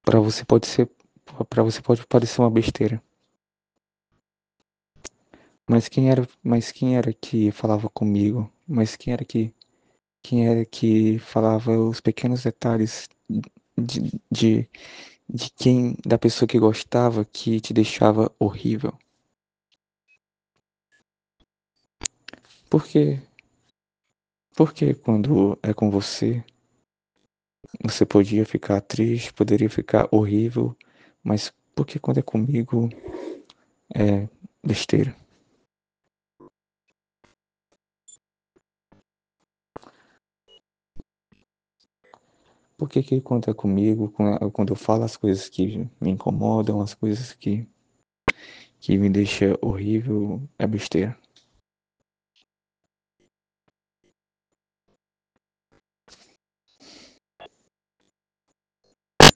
Para você pode ser, para você pode parecer uma besteira. Mas quem era que falava comigo? Mas quem era que falava os pequenos detalhes de, de, da pessoa que gostava que te deixava horrível? Por quê? Porque quando é com você, você podia ficar triste, poderia ficar horrível, mas porque quando é comigo é besteira. Por que que quando é comigo, quando eu falo as coisas que me incomodam, as coisas que me deixam horrível, é besteira?